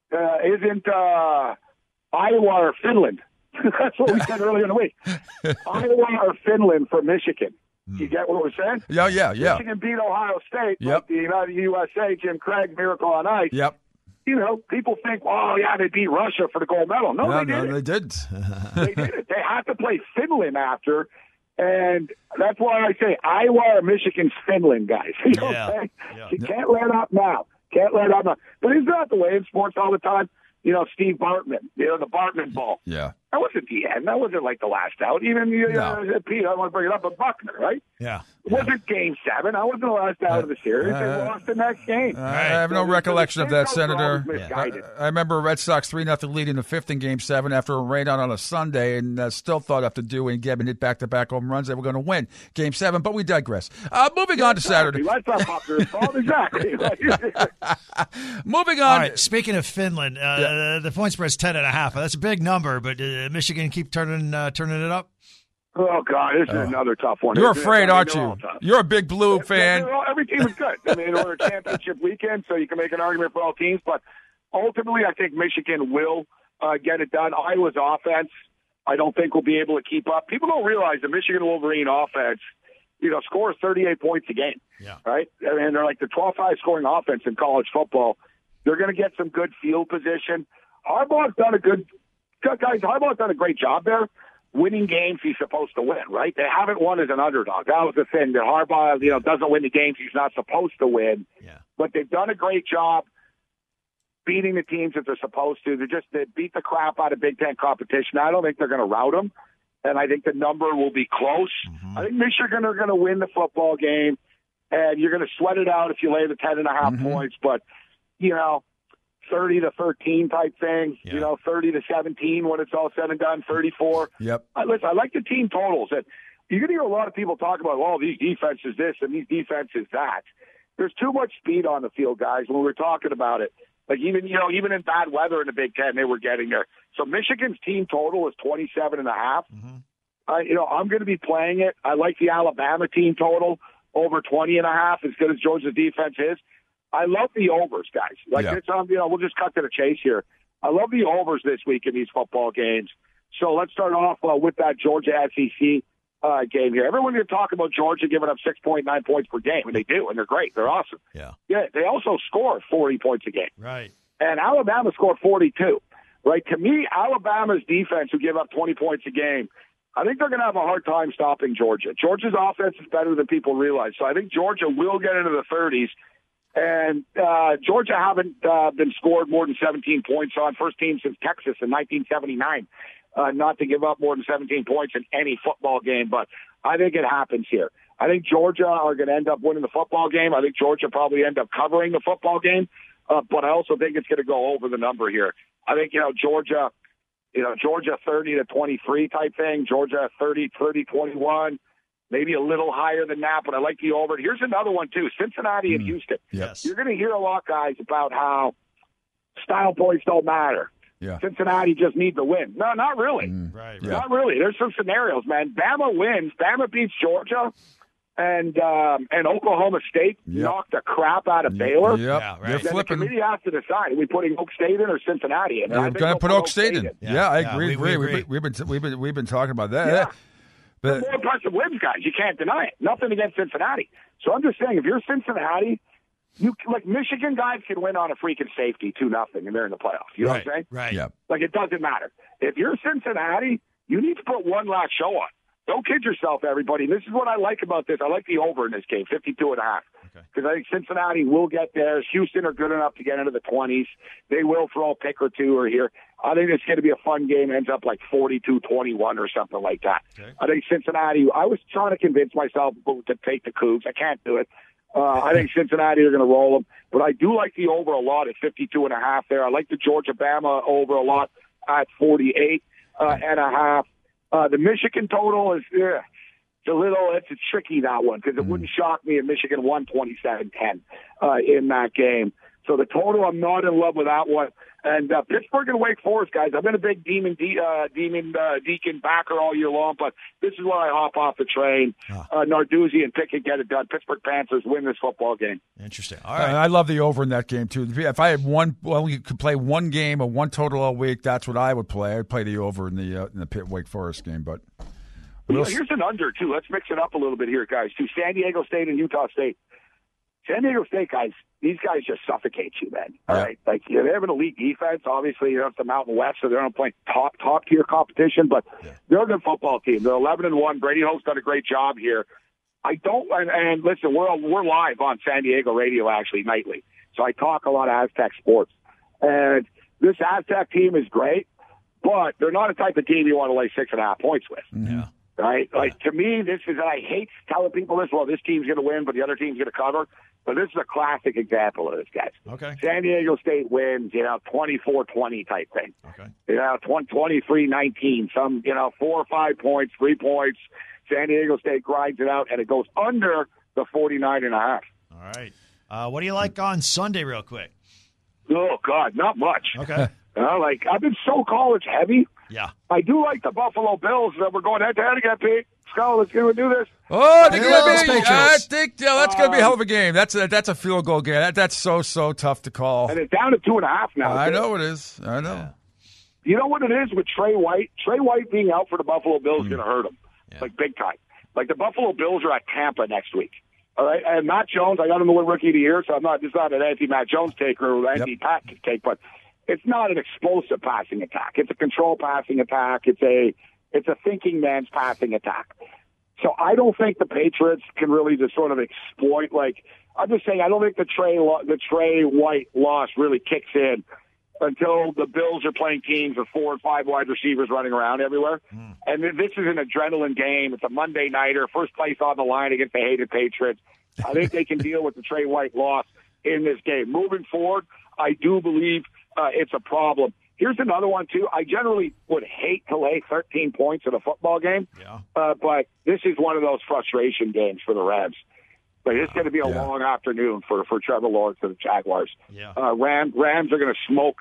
Iowa or Finland? That's what we said earlier in the week. Iowa or Finland for Michigan. You get what we're saying? Yeah. Michigan beat Ohio State. Yep. Like the United USA, Jim Craig, Miracle on Ice. Yep. You know, people think, oh, yeah, they beat Russia for the gold medal. No, they didn't. They didn't. They did it. They had to play Finland after, and that's why I say Iowa or Michigan's Finland, guys. You know what I'm saying? Yeah. You can't let up now. But isn't that the way in sports all the time? You know, Steve Bartman, the Bartman Ball. Yeah. That wasn't the end. That wasn't like the last out. Even, Pete, I don't want to bring it up, but Buckner, right? Yeah. It wasn't Game 7. That wasn't the last out of the series. They lost the next game. I have no recollection of that, Senator. I remember a Red Sox 3-0 lead in the fifth in Game 7 after a rain out on a Sunday, and still thought after Dewey and Gibbon hit back-to-back home runs they were going to win Game 7, but we digress. Moving on to Saturday. That's not Buckner's fault. Exactly. Moving on. All right, speaking of Finland, the point spread's 10.5. That's a big number, but Michigan keep turning it up? Oh, God, this is another tough one. You're afraid, aren't you? You're a big Blue fan. Every team is good. I mean, we're a championship weekend, so you can make an argument for all teams. But ultimately, I think Michigan will get it done. Iowa's offense, I don't think will be able to keep up. People don't realize the Michigan Wolverine offense, scores 38 points a game. Yeah. Right? I mean, they're like the 12th highest scoring offense in college football. They're going to get some good field position. Harbaugh's done a great job there. Winning games he's supposed to win, right? They haven't won as an underdog. That was the thing. That Harbaugh, doesn't win the games he's not supposed to win. Yeah. But they've done a great job beating the teams that they're supposed to. They beat the crap out of Big Ten competition. I don't think they're going to rout them, and I think the number will be close. Mm-hmm. I think Michigan are going to win the football game, and you're going to sweat it out if you lay the 10.5 points. But 30-13 type thing, 30-17 when it's all said and done, 34. Yep. Listen, I like the team totals. And you're going to hear a lot of people talk about, these defenses this and these defenses that. There's too much speed on the field, guys, when we're talking about it. Like even in bad weather in the Big Ten, they were getting there. So Michigan's team total is 27.5. Mm-hmm. I'm going to be playing it. I like the Alabama team total over 20.5, as good as Georgia's defense is. I love the overs, guys. We'll just cut to the chase here. I love the overs this week in these football games. So let's start off with that Georgia SEC game here. Everyone here talk about Georgia giving up 6.9 points per game, and they do, and they're great. They're awesome. Yeah. They also score 40 points a game. Right. And Alabama scored 42. Right. To me, Alabama's defense, who give up 20 points a game, I think they're going to have a hard time stopping Georgia. Georgia's offense is better than people realize. So I think Georgia will get into the 30s. And Georgia haven't been scored more than 17 points on. First team since Texas in 1979 not to give up more than 17 points in any football game. But I think it happens here. I think Georgia are going to end up winning the football game. I think Georgia probably end up covering the football game. But I also think it's going to go over the number here. I think, Georgia 30-23 type thing. Georgia 30-21. maybe a little higher than that, but I like the over. Here's another one, too, Cincinnati and Houston. Yes. You're going to hear a lot, guys, about how style points don't matter. Yeah. Cincinnati just need the win. No, not really. Right. Not really. There's some scenarios, man. Bama wins. Bama beats Georgia, and Oklahoma State knocked the crap out of Baylor. Yep. Yeah, right. They're Then flipping. the committee has to decide: are we putting Oak State in or Cincinnati in? And I We're think going they'll to put Oak State in. Yeah. Yeah, I Yeah, agree. we agree. We've been talking about that. Yeah. But More impressive wins, guys. You can't deny it. Nothing against Cincinnati. So I'm just saying, if you're Cincinnati, Michigan guys can win on a freaking safety 2-0, and they're in the playoffs. You know what I'm saying? Right. yeah, Like, it doesn't matter. If you're Cincinnati, you need to put one last show on. Don't kid yourself, everybody. This is what I like about this. I like the over in this game, 52.5. Because I think Cincinnati will get there. Houston are good enough to get into the 20s. They will throw a pick or two or here. I think it's going to be a fun game. It ends up like 42-21 or something like that. Okay. I think Cincinnati, I was trying to convince myself to take the Cougs. I can't do it. I think Cincinnati are going to roll them. But I do like the over a lot at 52.5 there. I like the Georgia-Bama over a lot at 48.5. The Michigan total is it's tricky, that one, because it wouldn't shock me if Michigan won 27-10 in that game. So the total, I'm not in love with that one. And Pittsburgh and Wake Forest, guys, I've been a big Deacon backer all year long, but this is where I hop off the train. Narduzzi and Pickett get it done. Pittsburgh Panthers win this football game. Interesting. All right. I love the over in that game too. If I had you could play one game or one total all week, that's what I would play. I'd play the over in the Pitt Wake Forest game. But here's an under too. Let's mix it up a little bit here, guys. To San Diego State and Utah State. San Diego State guys, these guys just suffocate you, man. All right, like they have an elite defense. Obviously, it's the Mountain West, so they're not playing top tier competition. But they're a good football team. They're 11-1. Brady Hoke's done a great job here. I don't. And listen, we're live on San Diego radio actually nightly, so I talk a lot of Aztec sports. And this Aztec team is great, but they're not a type of team you want to lay 6.5 points with. Yeah. Right? Like, to me, this is, and I hate telling people this, well, this team's going to win, but the other team's going to cover. But this is a classic example of this, guys. Okay. San Diego State wins, 24-20 type thing. Okay. 23-19, some, 4 or 5 points, 3 points. San Diego State grinds it out, and it goes under the 49.5. All right. What do you like on Sunday, real quick? Oh, God, not much. Okay. I've been so college heavy. Yeah. I do like the Buffalo Bills that we're going head-to-head again, Pete. Skull, let's do this. I think Patriots. that's going to be a hell of a game. That's a field goal game. That's so tough to call. And it's down to 2.5 now. I know it is. I know. Yeah. You know what it is with Trey White? Trey White being out for the Buffalo Bills is going to hurt him, like big time. Like the Buffalo Bills are at Tampa next week. All right, and Matt Jones, I got him to win Rookie of the Year, so it's not an anti-Matt Jones take or anti-Pat take, but it's not an explosive passing attack. It's a control passing attack. It's a thinking man's passing attack. So I don't think the Patriots can really just sort of exploit. Like, I'm just saying, I don't think the Trey White loss really kicks in until the Bills are playing teams with 4 and 5 wide receivers running around everywhere. And this is an adrenaline game. It's a Monday nighter, first place on the line against the hated Patriots. I think they can deal with the Trey White loss in this game. Moving forward, I do believe it's a problem. Here's another one, too. I generally would hate to lay 13 points in a football game, but this is one of those frustration games for the Rams. But it's going to be a long afternoon for Trevor Lawrence and the Jaguars. Rams are going to smoke.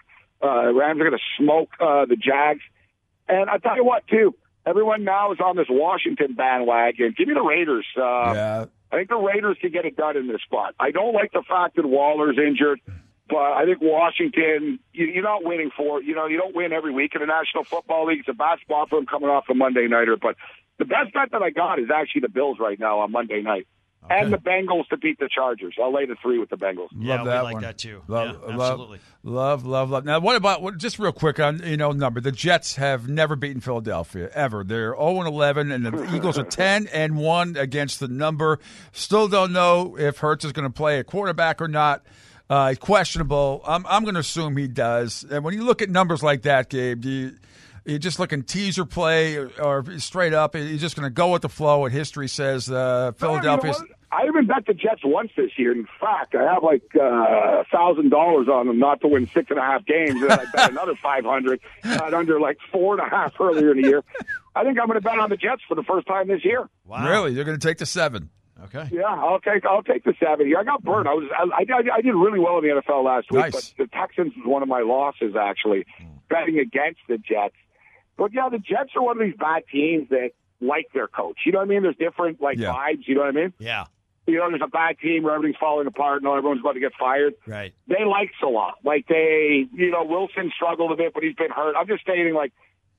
The Jags. And I tell you what, too. Everyone now is on this Washington bandwagon. Give me the Raiders. I think the Raiders can get it done in this spot. I don't like the fact that Waller's injured. But I think Washington, you're not winning you don't win every week in the National Football League. It's a bad spot for them coming off a Monday nighter. But the best bet that I got is actually the Bills right now on Monday night. Okay. And the Bengals to beat the Chargers. I'll lay the 3 with the Bengals. Yeah, love that we like one. that too. Absolutely. Love. Now, what about, just real quick on, number, the Jets have never beaten Philadelphia, ever. They're 0-11, and the Eagles are 10-1 against the number. Still don't know if Hurts is going to play a quarterback or not. Questionable. I'm going to assume he does. And when you look at numbers like that, Gabe, you just looking teaser play or straight up? You're just going to go with the flow. What history says Philadelphia. I haven't bet the Jets once this year. In fact, I have like $1,000 on them not to win 6.5 games, and I bet another $500 at under like 4.5 earlier in the year. I think I'm going to bet on the Jets for the first time this year. Wow. Really? You're going to take the 7? Okay. Yeah, I'll take the 7 here. I got burned. I did really well in the NFL last week, Nice. but the Texans was one of my losses actually, betting against the Jets. But yeah, the Jets are one of these bad teams that like their coach. You know what I mean? There's different vibes. You know what I mean? Yeah. You know, there's a bad team where everything's falling apart and everyone's about to get fired. Right. They like Salah. Like Wilson struggled a bit, but he's been hurt. I'm just stating, like,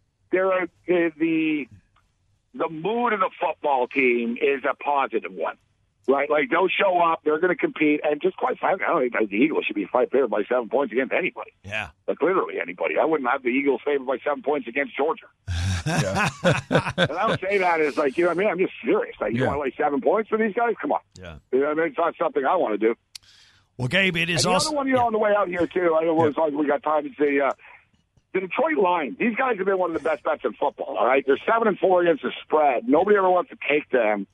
the mood of the football team is a positive one, right? Like, they'll show up, they're going to compete, and just quite frankly, I don't think the Eagles should be favored by 7 points against anybody. Yeah. Like, literally anybody. I wouldn't have the Eagles favored by 7 points against Georgia. Yeah. And I don't say that as like, you know what I mean? I'm just serious. Like, you want to lay 7 points for these guys? Come on. Yeah. You know what I mean? It's not something I want to do. Well, Gabe, it is and the also... other one, on the way out here, too, I don't know as long as we got time, it's the Detroit Lions. These guys have been one of the best bets in football, all right? They're 7-4 against the spread. Nobody ever wants to take them.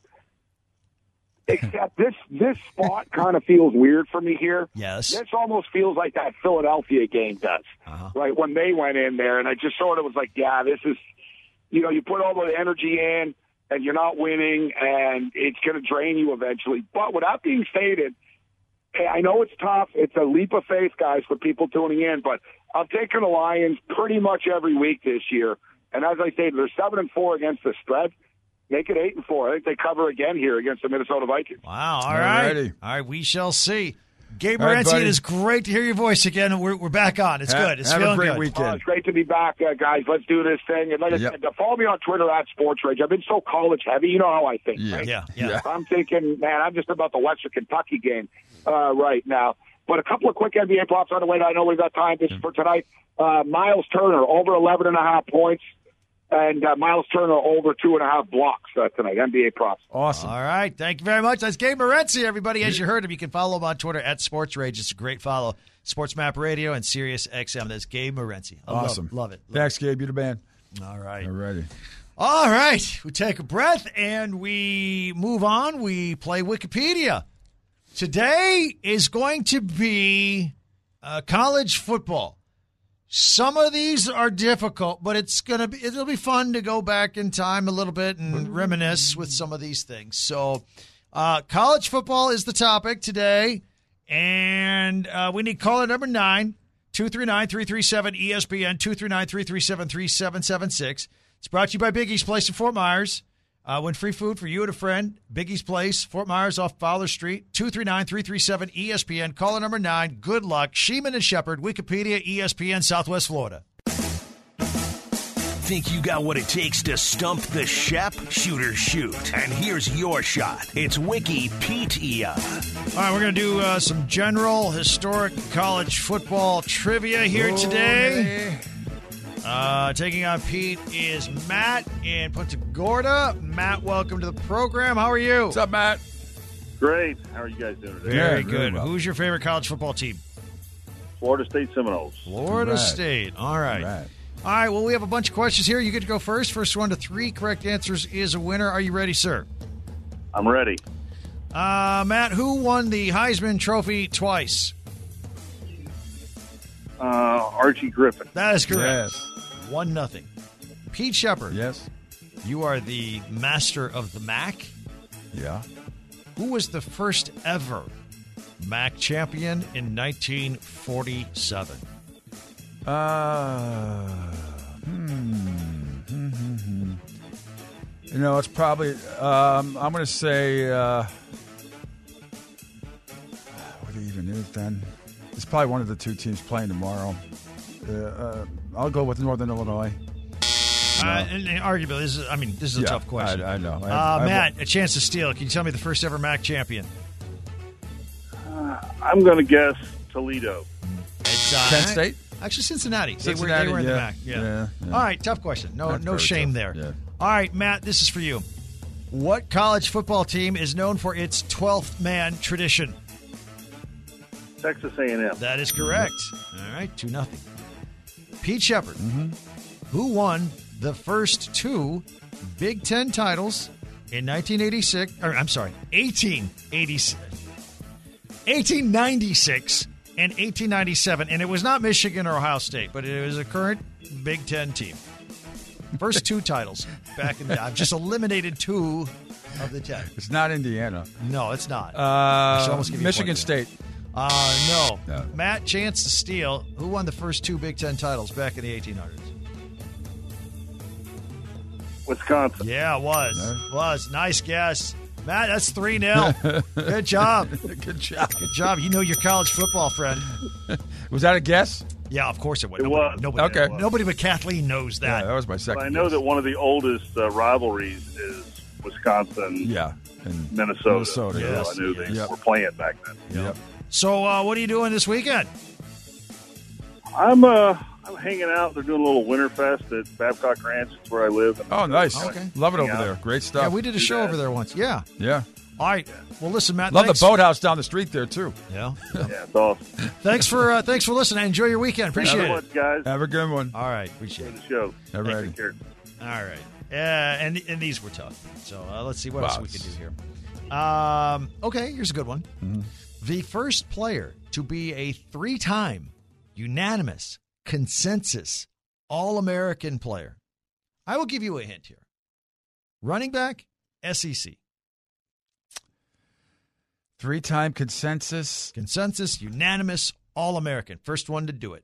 Except this spot kind of feels weird for me here. Yes. This almost feels like that Philadelphia game does, right? When they went in there, and I just sort of was like, yeah, this is, you put all the energy in, and you're not winning, and it's going to drain you eventually. But with that being stated, I know it's tough. It's a leap of faith, guys, for people tuning in, but I'm taking the Lions pretty much every week this year. And as I say, they're 7-4 against the spread. Make it 8-4. I think they cover again here against the Minnesota Vikings. Wow. All right. Alrighty. All right. We shall see. Gabe All right, Morency, buddy. it is great to hear your voice again. We're back on. It's good. It's have feeling a great good. weekend. It's great to be back, guys. Let's do this thing. And like I said, follow me on Twitter at Sports Rage. I've been so college heavy. You know how I think. Yeah. Right? Yeah. I'm thinking, man, I'm just about the Western Kentucky game right now. But a couple of quick NBA props on the way. I know we've got time for tonight. Miles Turner, over 11.5 points. And Miles Turner over 2.5 blocks tonight. NBA props. Awesome. All right. Thank you very much. That's Gabe Morency, everybody. As you heard him, you can follow him on Twitter at Sports Rage. It's a great follow. Sports Map Radio and Sirius XM. That's Gabe Morency. Awesome. Love it. Thanks, Gabe. You're the man. All right. Alrighty. All right. We take a breath and we move on. We play Wikipedia. Today is going to be college football. Some of these are difficult, but it'll be fun to go back in time a little bit and reminisce with some of these things. So, college football is the topic today, and we need caller number 9, 239-337-ESPN, 239-337-3776. It's brought to you by Biggie's Place in Fort Myers. Win free food for you and a friend. Biggie's Place, Fort Myers off Fowler Street, 239-337-ESPN. Caller number 9. Good luck. Sheeman and Shepard, Wikipedia, ESPN, Southwest Florida. Think you got what it takes to stump the Shep? Shoot or shoot. And here's your shot. It's Wikipedia. All right, we're going to do some general historic college football trivia here today. Taking on Pete is Matt in Punta Gorda. Matt, welcome to the program. How are you? What's up, Matt? Great. How are you guys doing today? Very Yeah, good. well. Who's your favorite college football team? Florida State Seminoles. Florida Right. State. All right. Right. All right, well, we have a bunch of questions here. You get to go first. First 1 to 3 correct answers is a winner. Are you ready, sir? I'm ready. Matt, who won the Heisman Trophy twice? Archie Griffin. That is correct. Yes. 1-0. Pete Shepard, Yes. you are the master of the MAC. Yeah. Who was the first ever MAC champion in 1947? You know, it's probably. I'm going to say. What even is then? It's probably one of the two teams playing tomorrow. I'll go with Northern Illinois. And arguably, this is a Yeah, tough question. I know. Matt, a chance to steal. Can you tell me the first ever MAC champion? I'm going to guess Toledo. It's Kent State? Actually, Cincinnati. They Cincinnati, were in the yeah. MAC. Yeah. Yeah. All right, tough question. No That's very shame tough. there. Yeah. All right, Matt, this is for you. What college football team is known for its 12th man tradition? Texas A&M. That is correct. All right, 2-0. Pete Shepard, who won the first 2 Big Ten titles in 1886, or I'm sorry, 1896 and 1897, and it was not Michigan or Ohio State, but it was a current Big Ten team. First two titles back in the. I've just eliminated 2 of the 10. It's not Indiana. No, it's not. I should almost give you a Michigan point State. No. No. Matt, chance to steal. Who won the first 2 Big Ten titles back in the 1800s? Wisconsin. Yeah, it was. Was. Nice guess. Matt, that's 3-0. Good job. Good job. Good job. You know your college football friend. Was that a guess? Yeah, of course it would. It was. Nobody, Okay. Nobody but Kathleen knows that. Yeah, that was my second. But I know guess. that one of the oldest rivalries is Wisconsin, Yeah, and Minnesota. Minnesota, So yes, I knew they yes. were playing back then. Yep. So what are you doing this weekend? I'm hanging out. They're doing a little Winterfest at Babcock Ranch. It's where I live. Oh, nice. Okay. Love it over Yeah. there. Great stuff. Yeah, we did a show over there once. Yeah. Yeah. All right. Well, listen, Matt. Love thanks. the boathouse down the street there too. Yeah. Yeah, it's awesome. Thanks for listening. Enjoy your weekend. Appreciate Thanks so it. much, guys. Have a good one. All right. Appreciate For it. the show. All right. Take care. All right. And these were tough. So let's see what else Wow. we can do here. Okay, here's a good one. Mm-hmm. The first player to be a 3-time unanimous consensus All-American player. I will give you a hint here. Running back, SEC. 3-time consensus. Consensus, unanimous, All-American. First one to do it.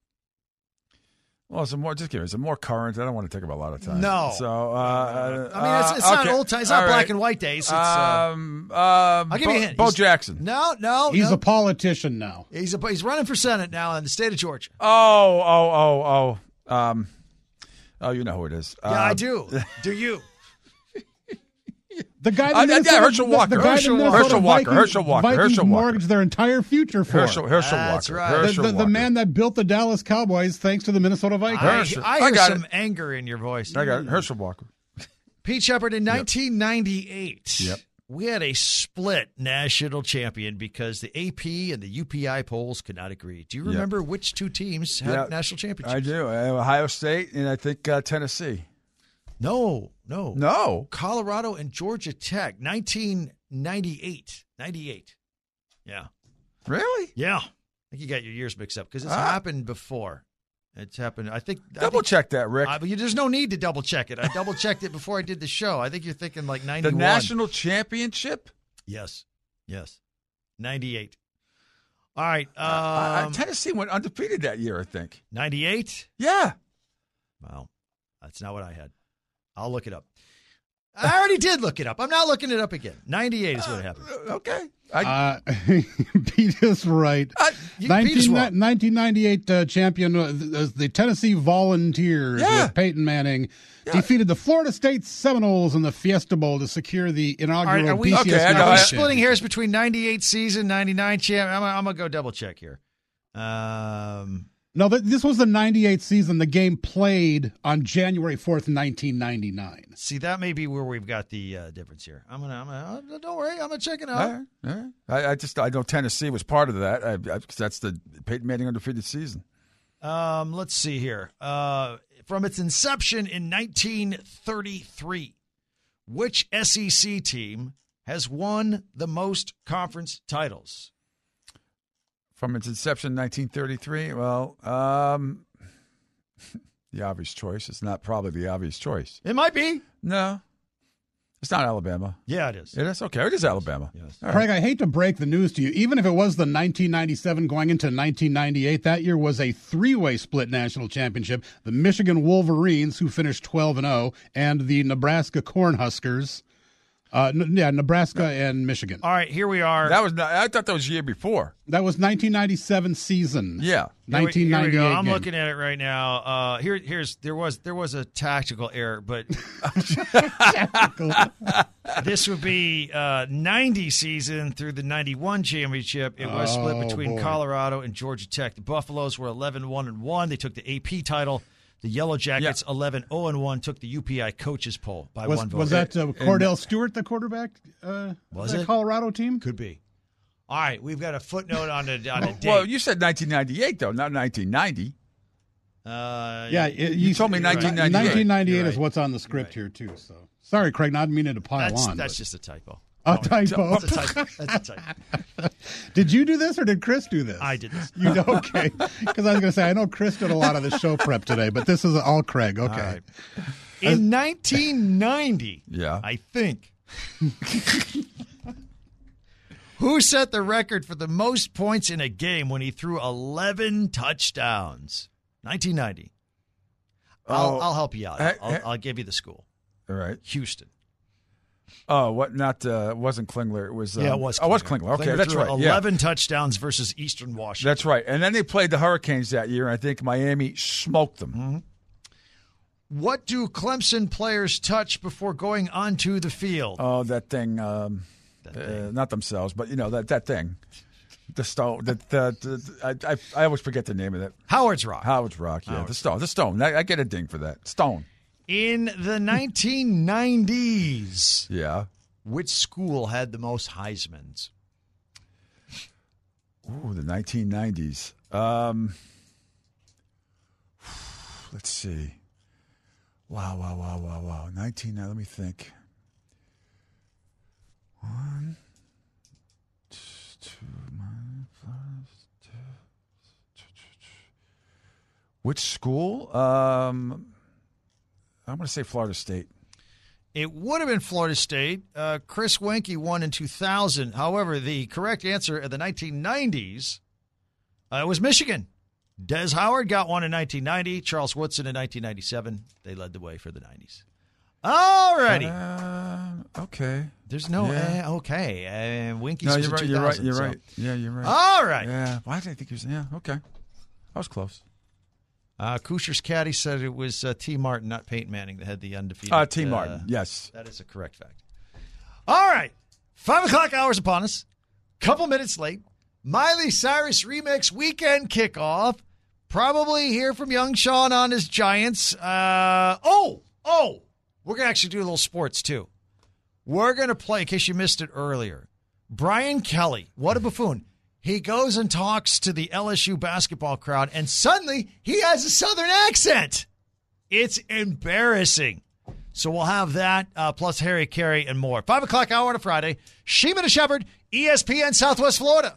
Well, just give me some more current. I don't want to take up a lot of time. No. So, It's not old time. It's not black and white days. It's, I'll give you a hint. Bo Jackson. No. He's a politician now. He's running for Senate now in the state of Georgia. Oh, you know who it is. Yeah, I do. Do you? The guy that Herschel Walker. Herschel Walker. Vikings mortgaged their entire future for. Herschel That's Walker. right. Herschel The Walker. man that built the Dallas Cowboys thanks to the Minnesota Vikings. Herschel. I I hear got some it. anger in your voice. I got it. Herschel Walker. Pete Shepard, in 1998, Yep. we had a split national champion because the AP and the UPI polls could not agree. Do you remember which 2 teams had Yep. national championships? I do. Ohio State and I think Tennessee. No. No. Colorado and Georgia Tech, 1998. 98. Yeah. Really? Yeah. I think you got your years mixed up because it's happened before. It's happened. I think Double check that, Rick. there's no need to double check it. I double checked it before I did the show. I think you're thinking like 91. The national championship? Yes. 98. All right. Tennessee went undefeated that year, I think. 98. Yeah. Well, that's not what I had. I'll look it up. I already did look it up. I'm not looking it up again. 98 is what happened. Okay. Pete is right. Pete is wrong. 1998 champion, the Tennessee Volunteers with Peyton Manning defeated the Florida State Seminoles in the Fiesta Bowl to secure the inaugural Are we, BCS okay, I know. are we national splitting championship. hairs between 98 season, 99 champ? I'm going to go double check here. No, this was the 98 season. The game played on January 4th, 1999. See, that may be where we've got the difference here. I'm gonna don't worry. I'm going to check it out. All right. I know Tennessee was part of that. 'Cause that's the Peyton Manning undefeated season. Let's see here. From its inception in 1933, which SEC team has won the most conference titles? From its inception in 1933, well, the obvious choice. It's not probably the obvious choice. It might be. No. It's not Alabama. Yeah, it is. It is? Okay, it is Alabama. Yes. All right. Craig, I hate to break the news to you. Even if it was the 1997 going into 1998, that year was a 3-way split national championship. The Michigan Wolverines, who finished 12-0, and the Nebraska Cornhuskers. Nebraska and Michigan. All right, here we are. That was not, I thought that was the year before. That was 1997 season. Yeah. 1998 Here we go. I'm game. looking at it right now. There was a tactical error, but this would be 90 season through the 91 championship. It was split between Colorado and Georgia Tech. The Buffaloes were 11-1-1. They took the AP title. The Yellow Jackets 11-0-1 took the UPI coaches poll by one vote. Was that Cordell Stewart, the quarterback? Was that it? Colorado team? Could be. All right, we've got a footnote on a date. Well, you said 1998, though, not 1990. You told me 1998. 1998 You're is right. what's on the script here, too. So Sorry, Craig, not meaning to pile on. That's just a typo. A typo. That's a typo. Did you do this or did Chris do this? I did this. You know, okay. Because I was going to say, I know Chris did a lot of the show prep today, but this is all Craig. Okay. All right. In 1990, I think, who set the record for the most points in a game when he threw 11 touchdowns? 1990. I'll help you out. I'll give you the school. All right. Houston. Oh, what? Not wasn't Klingler. It was. It was. Klingler. Oh, it was Klingler. Okay, that's right. 11 touchdowns versus Eastern Washington. That's right. And then they played the Hurricanes that year. And I think Miami smoked them. Mm-hmm. What do Clemson players touch before going onto the field? Oh, that thing. Not themselves, but that thing. The stone. I always forget the name of it. Howard's Rock. Yeah, the stone. The stone. I get a ding for that. Stone. In the 1990s, which school had the most Heismans? Ooh, the 1990s. Let's see. Wow. 19. Let me think. 1, 2. Which school? I'm going to say Florida State. It would have been Florida State. Chris Wenke won in 2000. However, the correct answer in the 1990s was Michigan. Des Howard got one in 1990. Charles Woodson in 1997. They led the way for the 90s. All righty. Okay. There's no okay. Wenke's was in 2000. You're right. Yeah, you're right. All right. Yeah. Why did I think he was? Yeah, okay. I was close. Kucher's caddy said it was T. Martin, not Peyton Manning, that had the undefeated. T. Martin, yes. That is a correct fact. All right. 5 o'clock hours upon us. Couple minutes late. Miley Cyrus remix weekend kickoff. Probably hear from young Sean on his Giants. We're going to actually do a little sports, too. We're going to play, in case you missed it earlier, Brian Kelly. What a buffoon. He goes and talks to the LSU basketball crowd, and suddenly he has a Southern accent. It's embarrassing. So we'll have that, plus Harry Carey and more. 5 o'clock hour on a Friday. Sheeman and Shepherd, ESPN Southwest Florida.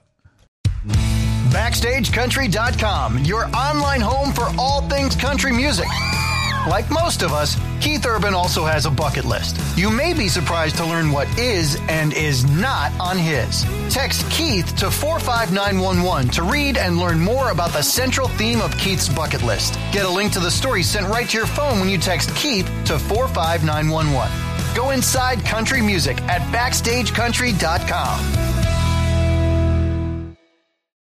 BackstageCountry.com, your online home for all things country music. Like most of us, Keith Urban also has a bucket list. You may be surprised to learn what is and is not on his. Text Keith to 45911 to read and learn more about the central theme of Keith's bucket list. Get a link to the story sent right to your phone when you text Keith to 45911. Go inside country music at BackstageCountry.com.